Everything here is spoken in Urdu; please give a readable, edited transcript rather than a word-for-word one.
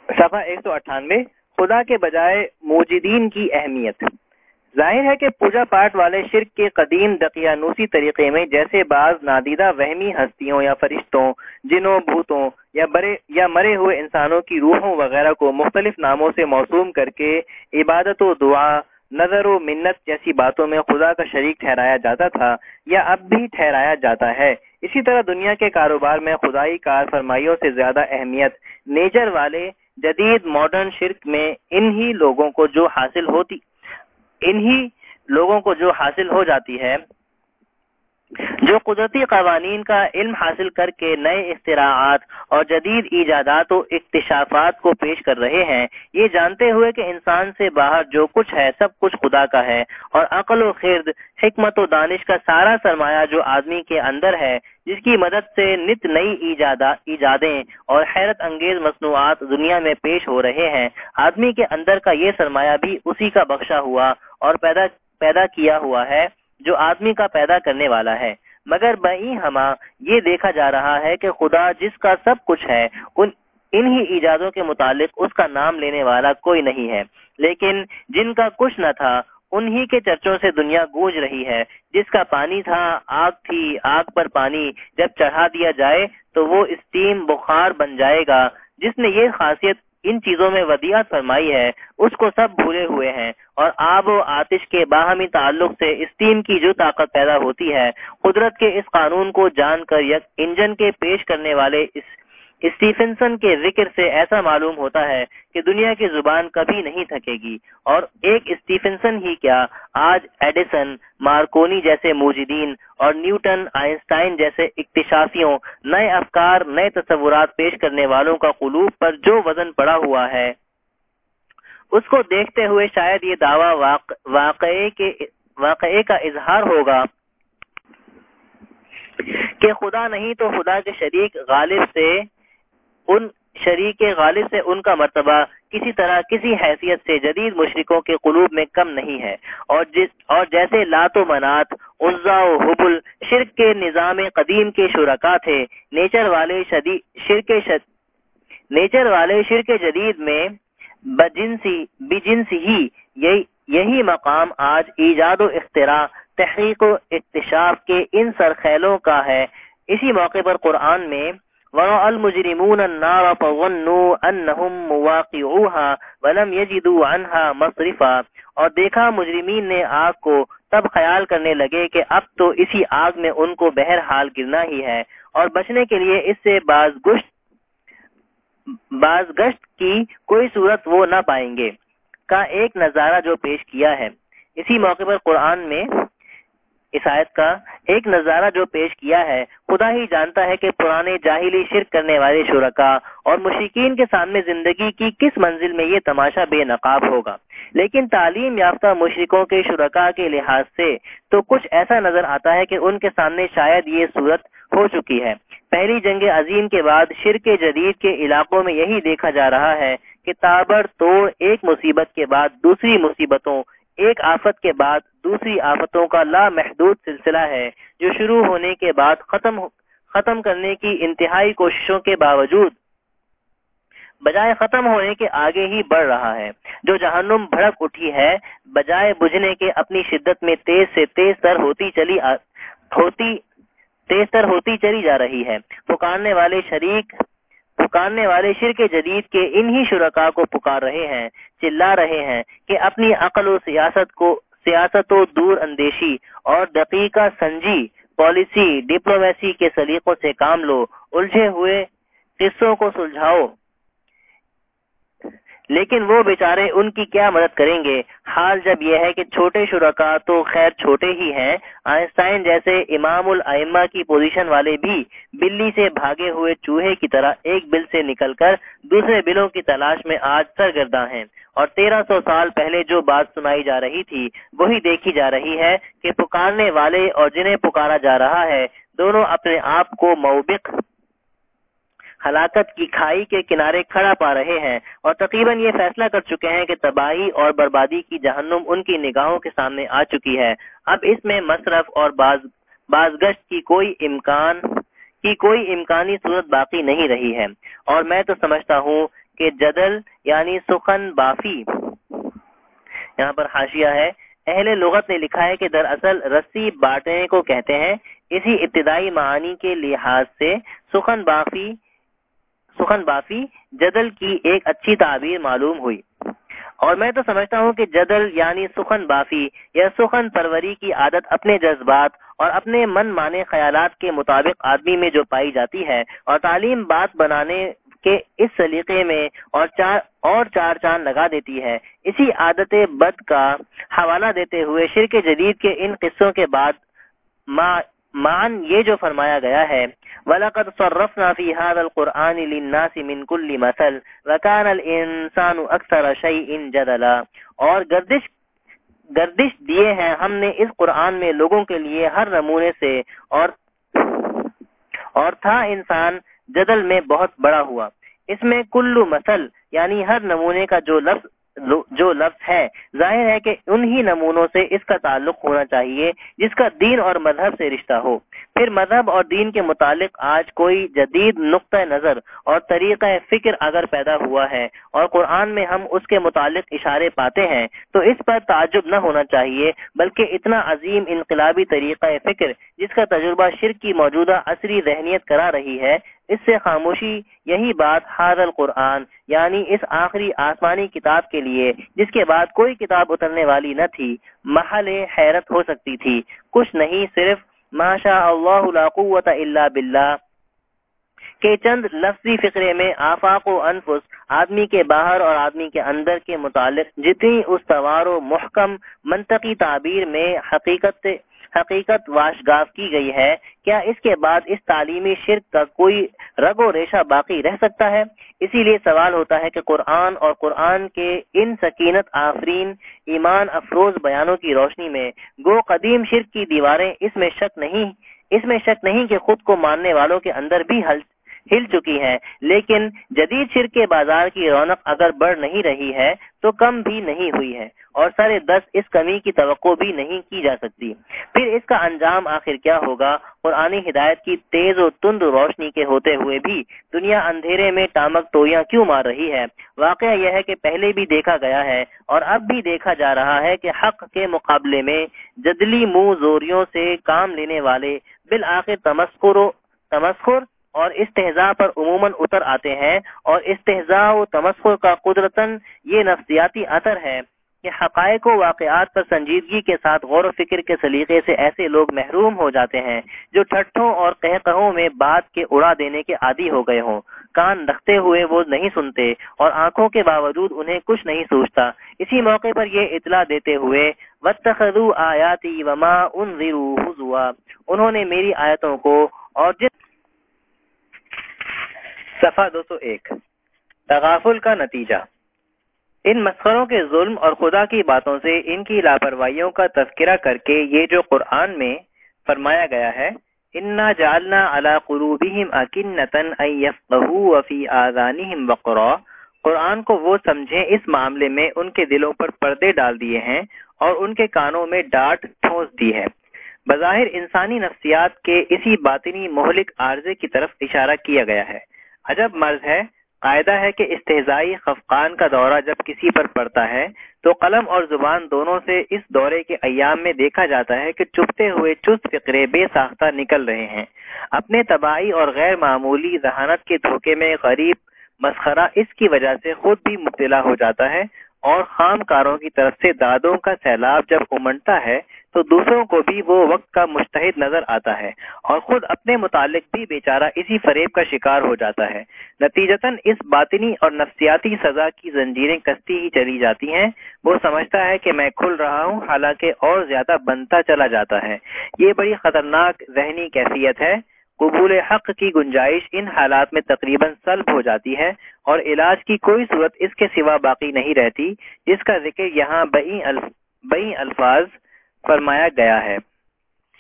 صفحہ 198 خدا کے بجائے موجودین کی اہمیت۔ ظاہر ہے کہ پوجا پاٹ والے شرک کے قدیم دقیانوسی طریقے میں جیسے بعض نادیدہ وہمی ہستیوں یا فرشتوں، جنوں، بھوتوں یا مرے ہوئے انسانوں کی روحوں وغیرہ کو مختلف ناموں سے موسوم کر کے عبادت و دعا، نظر و منت جیسی باتوں میں خدا کا شریک ٹھہرایا جاتا تھا یا اب بھی ٹھہرایا جاتا ہے، اسی طرح دنیا کے کاروبار میں خدائی کار فرمائیوں سے زیادہ اہمیت نیچر والے جدید ماڈرن شرک میں انہی لوگوں کو جو حاصل ہو جاتی ہے جو قدرتی قوانین کا علم حاصل کر کے نئے اختراعات اور جدید ایجادات و اکتشافات کو پیش کر رہے ہیں، یہ جانتے ہوئے کہ انسان سے باہر جو کچھ ہے سب کچھ خدا کا ہے، اور عقل و خرد، حکمت و دانش کا سارا سرمایہ جو آدمی کے اندر ہے، جس کی مدد سے نت نئی ایجادیں اور حیرت انگیز مصنوعات دنیا میں پیش ہو رہے ہیں، آدمی کے اندر کا یہ سرمایہ بھی اسی کا بخشا ہوا اور پیدا کیا ہوا ہے جو آدمی کا پیدا کرنے والا ہے۔ مگر بہی ہما یہ دیکھا جا رہا ہے کہ خدا جس کا سب کچھ ہے، انہی ایجادوں کے متعلق اس کا نام لینے والا کوئی نہیں ہے، لیکن جن کا کچھ نہ تھا انہی کے چرچوں سے دنیا گونج رہی ہے۔ جس کا پانی تھا، آگ تھی، آگ پر پانی جب چڑھا دیا جائے تو وہ اسٹیم بخار بن جائے گا۔ جس نے یہ خاصیت ان چیزوں میں ودیعت فرمائی ہے، اس کو سب بھولے ہوئے ہیں، اور آب و آتش کے باہمی تعلق سے اسٹیم کی جو طاقت پیدا ہوتی ہے، قدرت کے اس قانون کو جان کر یک انجن کے پیش کرنے والے اسٹیفنسن کے ذکر سے ایسا معلوم ہوتا ہے کہ دنیا کی زبان کبھی نہیں تھکے گی، اور ایک اسٹیفنسن ہی کیا، آج ایڈیسن، مارکونی جیسے موجدین اور نیوٹن، آئنسٹائن جیسے اکتشافیوں، نئے افکار، نئے تصورات پیش کرنے والوں کا قلوب پر جو وزن پڑا ہوا ہے، اس کو دیکھتے ہوئے شاید یہ دعویٰ واقعے کا اظہار ہوگا کہ خدا نہیں تو خدا کے شریک غالب سے ان کا مرتبہ کسی طرح کسی حیثیت سے جدید مشرکوں کے قلوب میں کم نہیں ہے، اور جیسے لات و منات، عزا و حبل شرک کے نظام قدیم کے شرکا تھے، نیچر والے شرک جدید میں بجنس ہی یہی مقام آج ایجاد و اختراع، تحقیق و اکتشاف کے ان سرخیلوں کا ہے۔ اسی موقع پر قرآن میں وَرَأَى الْمُجْرِمُونَ النَّارَ فَظَنُّوا أَنَّهُمْ مُوَاقِعُوهَا وَلَمْ يَجِدُوا عَنْهَا مَصْرِفًا، اور دیکھا مجرمین نے آگ کو، تب خیال کرنے لگے کہ اب تو اسی آگ میں ان کو بہرحال گرنا ہی ہے، اور بچنے کے لیے اس سے بازگشت کی کوئی صورت وہ نہ پائیں گے کا ایک نظارہ جو پیش کیا ہے۔ اسی موقع پر قرآن میں اس آیت کا ایک نظارہ جو پیش کیا ہے، خدا ہی جانتا ہے کہ پرانے جاہلی شرک کرنے والے شرکا اور مشرکین کے سامنے زندگی کی کس منزل میں یہ تماشا بے نقاب ہوگا، لیکن تعلیم یافتہ مشرکوں کے شرکا کے لحاظ سے تو کچھ ایسا نظر آتا ہے کہ ان کے سامنے شاید یہ صورت ہو چکی ہے۔ پہلی جنگ عظیم کے بعد شرک جدید کے علاقوں میں یہی دیکھا جا رہا ہے کہ تابڑ توڑ ایک مصیبت کے بعد دوسری مصیبتوں، ایک آفت کے بعد دوسری آفتوں کا لامحدود سلسلہ ہے، جو شروع ہونے کے بعد ختم کرنے کی انتہائی کوششوں کے باوجود بجائے ختم ہونے کے آگے ہی بڑھ رہا ہے۔ جو جہنم بھڑک اٹھی ہے، بجائے بجھنے کے اپنی شدت میں تیز سے تیز تر ہوتی چلی جا رہی ہے۔ پکارنے والے شرک جدید کے انہی شرکا کو پکار رہے ہیں، چلا رہے ہیں کہ اپنی عقل و سیاست و دور اندیشی اور دقیقہ سنجی، پالیسی، ڈپلومیسی کے سلیقوں سے کام لو، الجھے ہوئے قصوں کو سلجھاؤ، لیکن وہ بیچارے ان کی کیا مدد کریں گے؟ حال جب یہ ہے کہ چھوٹے شرکا تو خیر چھوٹے ہی ہیں، آئنسٹائن جیسے امام الائمہ کی پوزیشن والے بھی بلی سے بھاگے ہوئے چوہے کی طرح ایک بل سے نکل کر دوسرے بلوں کی تلاش میں آج سرگرداں ہیں، اور 1300 سال پہلے جو بات سنائی جا رہی تھی وہی دیکھی جا رہی ہے کہ پکارنے والے اور جنہیں پکارا جا رہا ہے دونوں اپنے آپ کو موبق ہلاکت کی کھائی کے کنارے کھڑا پا رہے ہیں، اور تقریباً یہ فیصلہ کر چکے ہیں کہ تباہی اور بربادی کی جہنم ان کی نگاہوں کے سامنے آ چکی ہے۔ اب اس میں مصرف اور بازگشت کی کوئی امکانی صورت باقی نہیں رہی ہے، اور میں تو سمجھتا ہوں کہ جدل یعنی سخن بافی، یہاں پر حاشیہ ہے، اہل لغت نے لکھا ہے کہ دراصل رسی بانٹنے کو کہتے ہیں۔ اسی ابتدائی معانی کے لحاظ سے سخن بافی جدل کی ایک اچھی تعبیر معلوم ہوئی، اور میں تو سمجھتا ہوں کہ جدل یعنی سخن بافی یا سخن پروری کی عادت اپنے جذبات اور اپنے من مانے خیالات کے مطابق آدمی میں جو پائی جاتی ہے، اور تعلیم بات بنانے کے اس سلیقے میں اور چار چاند لگا دیتی ہے۔ اسی عادت بد کا حوالہ دیتے ہوئے شرک جدید کے ان قصوں کے بعد معن یہ جو فرمایا گیا ہے، وَلَقَدْ صَرَّفْنَا فِي هَذَا الْقُرْآنِ لِلنَّاسِ مِنْ كُلِّ مَثَلٍ وَكَانَ الْإِنسَانُ أَكْثَرَ شَيْءٍ جَدَلًا، اور گردش دیے ہیں ہم نے اس قرآن میں لوگوں کے لیے ہر نمونے سے، اور تھا انسان جدل میں بہت بڑا ہوا۔ اس میں کل مثل یعنی ہر نمونے کا جو لفظ ہے، ظاہر ہے کہ انہی نمونوں سے اس کا تعلق ہونا چاہیے جس کا دین اور مذہب سے رشتہ ہو۔ پھر مذہب اور دین کے متعلق آج کوئی جدید نقطہ نظر اور طریقہ فکر اگر پیدا ہوا ہے اور قرآن میں ہم اس کے متعلق اشارے پاتے ہیں تو اس پر تعجب نہ ہونا چاہیے، بلکہ اتنا عظیم انقلابی طریقہ فکر جس کا تجربہ شرک کی موجودہ عصری ذہنیت کرا رہی ہے، اس سے خاموشی یہی بات حاضر القرآن یعنی اس آخری آسمانی کتاب کے لیے جس کے بعد کوئی کتاب اترنے والی نہ تھی، محل حیرت ہو سکتی تھی۔ کچھ نہیں، صرف ما شاء اللہ لا قوت الا باللہ کے چند لفظی فقرے میں آفاق و انفس، آدمی کے باہر اور آدمی کے اندر کے متعلق جتنی استوار و محکم منطقی تعبیر میں حقیقت واشگاف کی گئی ہے، کیا اس کے بعد اس تعلیمی شرک کا کوئی رگ و ریشہ باقی رہ سکتا ہے؟ اسی لیے سوال ہوتا ہے کہ قرآن اور قرآن کے ان سکینت آفرین ایمان افروز بیانوں کی روشنی میں گو قدیم شرک کی دیواریں اس میں شک نہیں کہ خود کو ماننے والوں کے اندر بھی ہل چکی ہیں، لیکن جدید شرک کے بازار کی رونق اگر بڑھ نہیں رہی ہے تو کم بھی نہیں ہوئی ہے، اور سرے دس اس کمی کی توقع بھی نہیں کی جا سکتی۔ پھر اس کا انجام آخر کیا ہوگا؟ قرآنی ہدایت کی تیز و تند روشنی کے ہوتے ہوئے بھی دنیا اندھیرے میں ٹامک ٹوئیاں کیوں مار رہی ہے؟ واقعہ یہ ہے کہ پہلے بھی دیکھا گیا ہے اور اب بھی دیکھا جا رہا ہے کہ حق کے مقابلے میں جدلی منہ زوریوں سے کام لینے والے بالآخر تمسخر اور استہزاء پر عموماً اتر آتے ہیں، اور استہزاء و تمسخر کا قدرتاً یہ نفسیاتی اثر ہے کہ حقائق و واقعات پر سنجیدگی کے ساتھ غور و فکر کے سلیقے سے ایسے لوگ محروم ہو جاتے ہیں جو ٹھٹھوں اور قہقہوں میں بات کے اڑا دینے کے عادی ہو گئے ہوں۔ کان رکھتے ہوئے وہ نہیں سنتے اور آنکھوں کے باوجود انہیں کچھ نہیں سوچتا۔ اسی موقع پر یہ اطلاع دیتے ہوئے وَاتَّخَذُوا آیَاتِي وَمَا أُنذِرُوا هُزُوًا، انہوں نے میری آیتوں کو اور صفحہ 201 تغافل کا نتیجہ۔ ان مسخروں کے ظلم اور خدا کی باتوں سے ان کی لاپرواہیوں کا تذکرہ کر کے یہ جو قرآن میں فرمایا گیا ہے، اِنَّا جَعَلْنَا عَلَىٰ قُلُوبِهِمْ أَكِنَّةً أَن يَفْقَهُوا وَفِي آذَانِهِمْ وَقْرًا، قرآن کو وہ سمجھیں اس معاملے میں ان کے دلوں پر پردے ڈال دیے ہیں اور ان کے کانوں میں ڈانٹ ٹھونس دی ہے۔ بظاہر انسانی نفسیات کے اسی باطنی مہلک عارضے کی طرف اشارہ کیا گیا ہے۔ عجب مرض ہے، قاعدہ ہے کہ استہزائی خفقان کا دورہ جب کسی پر پڑتا ہے تو قلم اور زبان دونوں سے اس دورے کے ایام میں دیکھا جاتا ہے کہ چپتے ہوئے چست فقرے بے ساختہ نکل رہے ہیں۔ اپنے طباعی اور غیر معمولی ذہانت کے دھوکے میں غریب مسخرہ اس کی وجہ سے خود بھی مبتلا ہو جاتا ہے، اور خام کاروں کی طرف سے دادوں کا سیلاب جب امنڈتا ہے تو دوسروں کو بھی وہ وقت کا مجتہد نظر آتا ہے، اور خود اپنے متعلق بھی بیچارہ اسی فریب کا شکار ہو جاتا ہے۔ نتیجتاً اس باطنی اور نفسیاتی سزا کی زنجیریں کستی ہی چلی جاتی ہیں۔ وہ سمجھتا ہے کہ میں کھل رہا ہوں، حالانکہ اور زیادہ بنتا چلا جاتا ہے۔ یہ بڑی خطرناک ذہنی کیفیت ہے۔ قبول حق کی گنجائش ان حالات میں تقریباً سلب ہو جاتی ہے، اور علاج کی کوئی صورت اس کے سوا باقی نہیں رہتی، جس کا ذکر یہاں بئی الفاظ فرمایا گیا ہے۔